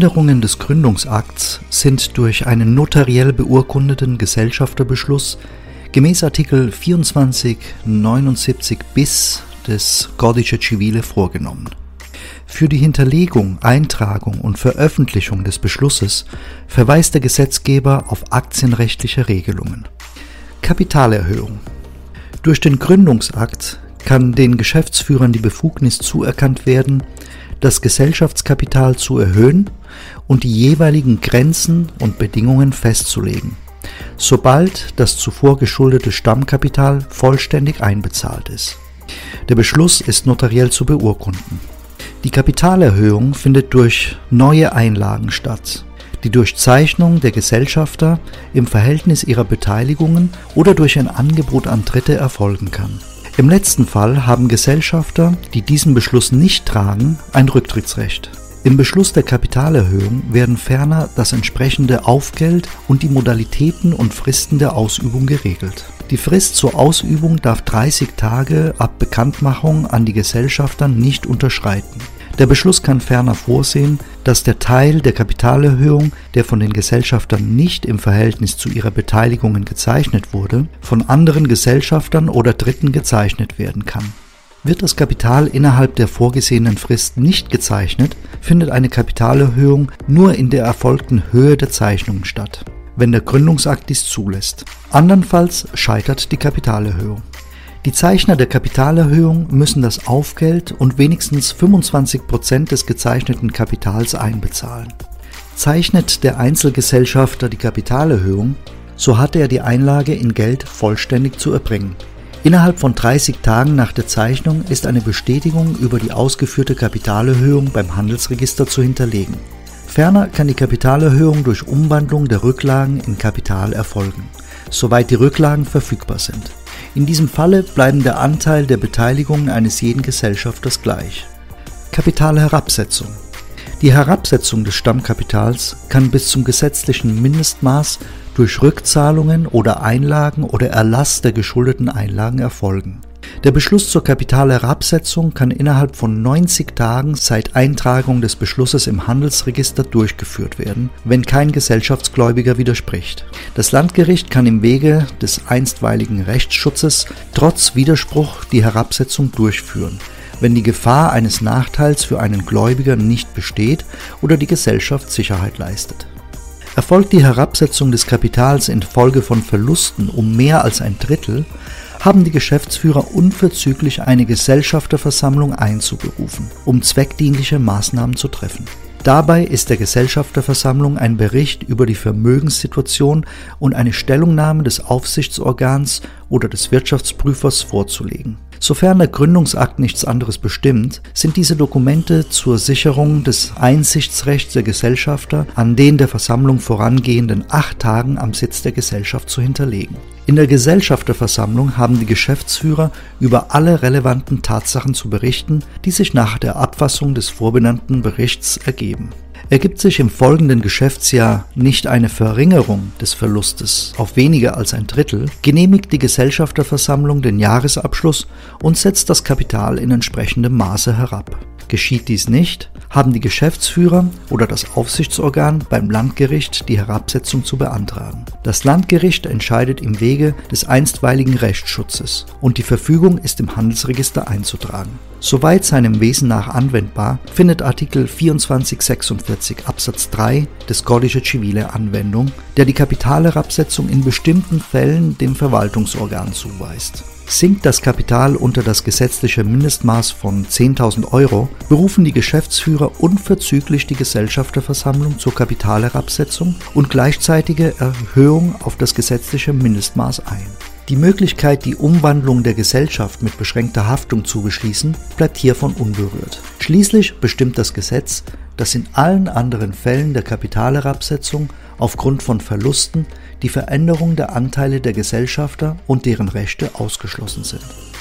Änderungen des Gründungsakts sind durch einen notariell beurkundeten Gesellschafterbeschluss gemäß Artikel 2479 bis des Codice Civile vorgenommen. Für die Hinterlegung, Eintragung und Veröffentlichung des Beschlusses verweist der Gesetzgeber auf aktienrechtliche Regelungen. Kapitalerhöhung. Durch den Gründungsakt kann den Geschäftsführern die Befugnis zuerkannt werden, das Gesellschaftskapital zu erhöhen und die jeweiligen Grenzen und Bedingungen festzulegen, sobald das zuvor geschuldete Stammkapital vollständig einbezahlt ist. Der Beschluss ist notariell zu beurkunden. Die Kapitalerhöhung findet durch neue Einlagen statt, die durch Zeichnung der Gesellschafter im Verhältnis ihrer Beteiligungen oder durch ein Angebot an Dritte erfolgen kann. Im letzten Fall haben Gesellschafter, die diesen Beschluss nicht tragen, ein Rücktrittsrecht. Im Beschluss der Kapitalerhöhung werden ferner das entsprechende Aufgeld und die Modalitäten und Fristen der Ausübung geregelt. Die Frist zur Ausübung darf 30 Tage ab Bekanntmachung an die Gesellschafter nicht unterschreiten. Der Beschluss kann ferner vorsehen, dass der Teil der Kapitalerhöhung, der von den Gesellschaftern nicht im Verhältnis zu ihrer Beteiligungen gezeichnet wurde, von anderen Gesellschaftern oder Dritten gezeichnet werden kann. Wird das Kapital innerhalb der vorgesehenen Frist nicht gezeichnet, findet eine Kapitalerhöhung nur in der erfolgten Höhe der Zeichnungen statt, wenn der Gründungsakt dies zulässt. Andernfalls scheitert die Kapitalerhöhung. Die Zeichner der Kapitalerhöhung müssen das Aufgeld und wenigstens 25% des gezeichneten Kapitals einbezahlen. Zeichnet der Einzelgesellschafter die Kapitalerhöhung, so hat er die Einlage in Geld vollständig zu erbringen. Innerhalb von 30 Tagen nach der Zeichnung ist eine Bestätigung über die ausgeführte Kapitalerhöhung beim Handelsregister zu hinterlegen. Ferner kann die Kapitalerhöhung durch Umwandlung der Rücklagen in Kapital erfolgen, soweit die Rücklagen verfügbar sind. In diesem Falle bleiben der Anteil der Beteiligungen eines jeden Gesellschafters gleich. Kapitalherabsetzung. Die Herabsetzung des Stammkapitals kann bis zum gesetzlichen Mindestmaß durch Rückzahlungen oder Einlagen oder Erlass der geschuldeten Einlagen erfolgen. Der Beschluss zur Kapitalherabsetzung kann innerhalb von 90 Tagen seit Eintragung des Beschlusses im Handelsregister durchgeführt werden, wenn kein Gesellschaftsgläubiger widerspricht. Das Landgericht kann im Wege des einstweiligen Rechtsschutzes trotz Widerspruch die Herabsetzung durchführen, wenn die Gefahr eines Nachteils für einen Gläubiger nicht besteht oder die Gesellschaft Sicherheit leistet. Erfolgt die Herabsetzung des Kapitals infolge von Verlusten um mehr als ein Drittel, haben die Geschäftsführer unverzüglich eine Gesellschafterversammlung einzuberufen, um zweckdienliche Maßnahmen zu treffen. Dabei ist der Gesellschafterversammlung ein Bericht über die Vermögenssituation und eine Stellungnahme des Aufsichtsorgans oder des Wirtschaftsprüfers vorzulegen. Sofern der Gründungsakt nichts anderes bestimmt, sind diese Dokumente zur Sicherung des Einsichtsrechts der Gesellschafter an den der Versammlung vorangehenden 8 Tagen am Sitz der Gesellschaft zu hinterlegen. In der Gesellschafterversammlung haben die Geschäftsführer über alle relevanten Tatsachen zu berichten, die sich nach der Abfassung des vorbenannten Berichts ergeben. Ergibt sich im folgenden Geschäftsjahr nicht eine Verringerung des Verlustes auf weniger als ein Drittel, genehmigt die Gesellschafterversammlung den Jahresabschluss und setzt das Kapital in entsprechendem Maße herab. Geschieht dies nicht, haben die Geschäftsführer oder das Aufsichtsorgan beim Landgericht die Herabsetzung zu beantragen. Das Landgericht entscheidet im Wege des einstweiligen Rechtsschutzes und die Verfügung ist im Handelsregister einzutragen. Soweit seinem Wesen nach anwendbar, findet Artikel 2446 Absatz 3 des Codice Civile Anwendung, der die Kapitalherabsetzung in bestimmten Fällen dem Verwaltungsorgan zuweist. Sinkt das Kapital unter das gesetzliche Mindestmaß von 10.000 €, berufen die Geschäftsführer unverzüglich die Gesellschafterversammlung zur Kapitalherabsetzung und gleichzeitige Erhöhung auf das gesetzliche Mindestmaß ein. Die Möglichkeit, die Umwandlung der Gesellschaft mit beschränkter Haftung zu beschließen, bleibt hiervon unberührt. Schließlich bestimmt das Gesetz, dass in allen anderen Fällen der Kapitalherabsetzung aufgrund von Verlusten die Veränderung der Anteile der Gesellschafter und deren Rechte ausgeschlossen sind.